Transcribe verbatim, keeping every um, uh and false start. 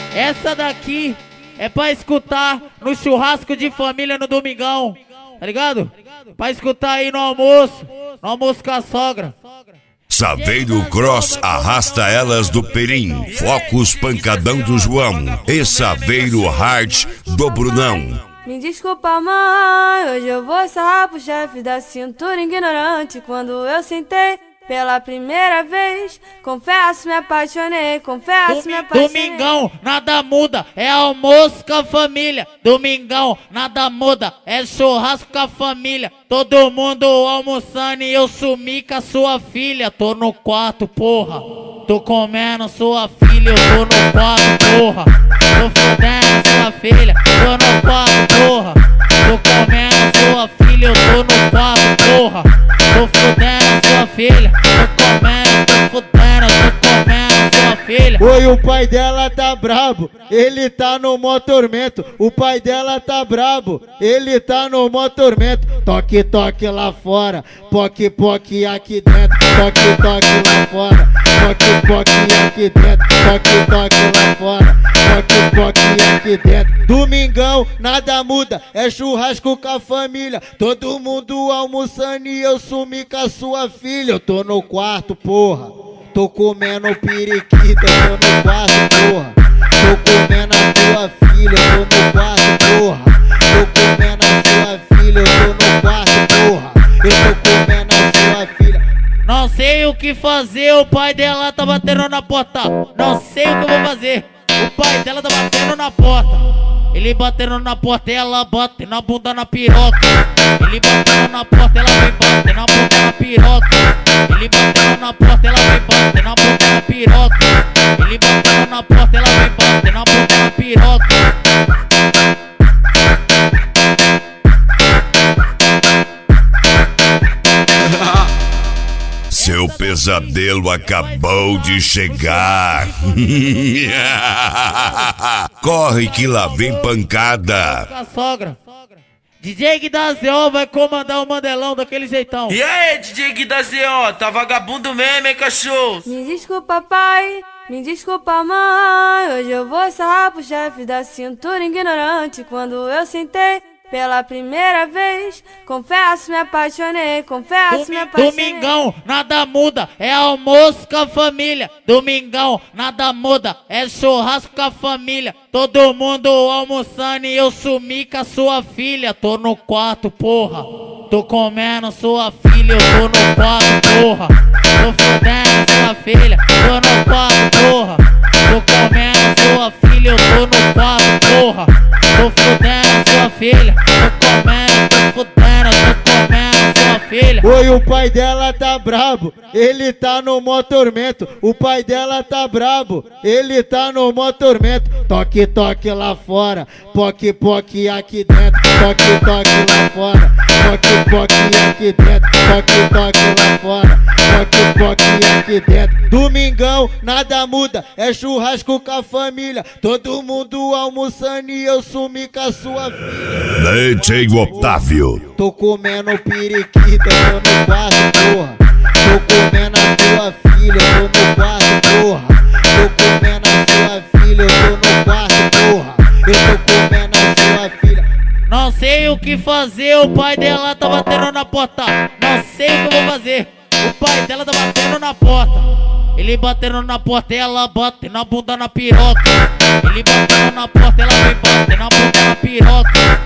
Essa daqui é pra escutar no churrasco de família no domingão, tá ligado? Pra escutar aí no almoço, no almoço com a sogra. Saveiro Cross arrasta elas do Perim, Focus pancadão do João e Saveiro Hard do Brunão. Me desculpa, mãe, hoje eu vou sarrar pro chefe da cintura ignorante. Quando eu sentei pela primeira vez, confesso, me apaixonei, confesso, me apaixonei. Domingão, nada muda, é almoço com a família. Domingão, nada muda, é churrasco com a família. Todo mundo almoçando e eu sumi com a sua filha. Tô no quarto, porra, tô comendo sua filha. Eu tô no quarto, porra, tô fudendo sua filha. Tô no quarto, porra, tô comendo sua filha. Eu tô no quarto, porra, tô fudendo sua filha. Tô comendo, tô fudendo, tô comendo sua filha. Oi, o pai dela tá brabo, ele tá no mó tormento. O pai dela tá brabo, ele tá no mó tormento. Toque, toque lá fora, poque, poque aqui dentro. Toque, toque lá fora, poque, poque aqui dentro. Toque, toque lá fora, poque, poque aqui dentro. Domingão, nada muda, é churrasco com a família. Todo mundo almoçando e eu sumi com a sua filha. Eu tô no quarto, porra, tô comendo periquita. Eu tô no quarto, porra, tô comendo a tua filha. Eu tô no quarto, porra, tô comendo a sua filha. Eu tô no quarto, porra, eu tô comendo a sua filha. Não sei o que fazer, o pai dela tá batendo na porta. Não sei o que eu vou fazer, o pai dela tá batendo na porta. Ele batendo na porta, ela bate na bunda na piroca. Ele batendo na porta, ela vem bater na bunda na piroca. Ele batendo na porta, ela vem bater na bunda na piroca. Ele batendo na porta, ela vem bater na bunda na piroca. Seu pesadelo acabou de chegar. Corre que lá vem pancada. A sogra. D J Guidazio vai comandar o Mandelão daquele jeitão. E aí, D J Guidazio, tá vagabundo mesmo, hein, cachorro? Me desculpa, pai, me desculpa, mãe, hoje eu vou sarrar pro chefe da cintura ignorante. Quando eu sentei pela primeira vez, confesso, me apaixonei, confesso, me apaixonei. Domingão, nada muda, é almoço com a família. Domingão, nada muda, é churrasco com a família. Todo mundo almoçando e eu sumi com a sua filha. Tô no quarto, porra, tô comendo sua filha. Eu tô no quarto, porra, tô fudendo sua filha. Tô no quarto, porra, tô comendo sua filha. Eu tô no quarto, porra, tô fudendo sua filha. Tô comendo, tô fudendo, tô comendo sua filha. Oi, o pai dela tá brabo, ele tá no mó tormento. O pai dela tá brabo, ele tá no mó tormento. Toque, toque lá fora, poque, poque aqui dentro. Toque, toque lá fora, poque, poque aqui dentro. Toque, toque lá fora, poque, poque aqui dentro. Domingão, nada muda, é churrasco com a família. Todo mundo almoçando e eu sumi com a sua filha. D J Otávio. Tô comendo periquita, tô no quarto, porra, tô comendo a tua filha. Eu tô no quarto, porra, tô comendo a sua filha. Eu tô no quarto, porra, eu tô comendo a sua filha. Não sei o que fazer, o pai dela tá batendo na porta. Não sei o que eu vou fazer, o pai dela tá batendo na porta. Ele batendo na porta, ela bate na bunda na piroca. Ele batendo na porta, ela vem bater na bunda na piroca.